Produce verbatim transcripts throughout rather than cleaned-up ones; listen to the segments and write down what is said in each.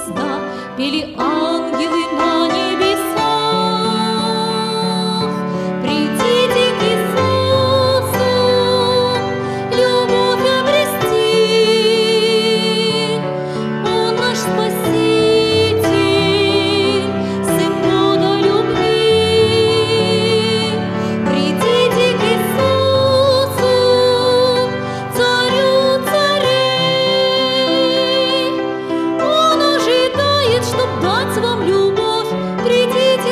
звезда, пели ангелы на небесах. Придите к Иисусу, любовь обрести, Он наш Спаситель, Сын Бога любви. Придите к Иисусу, Царю царей, Он ожидает, чтоб дать вам любовь. Придите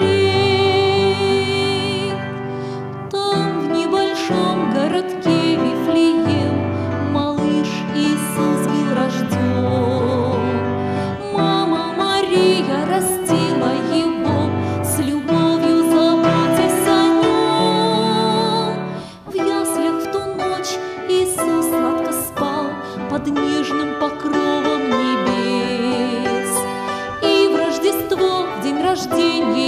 скорей. Там, в небольшом городке Вифлеем, малыш Иисус был рожден. Мама Мария растила его, с любовью заботясь о нем. В яслях в ту ночь Иисус сладко спал под нежным покровом небес. И в Рождество, в день рождения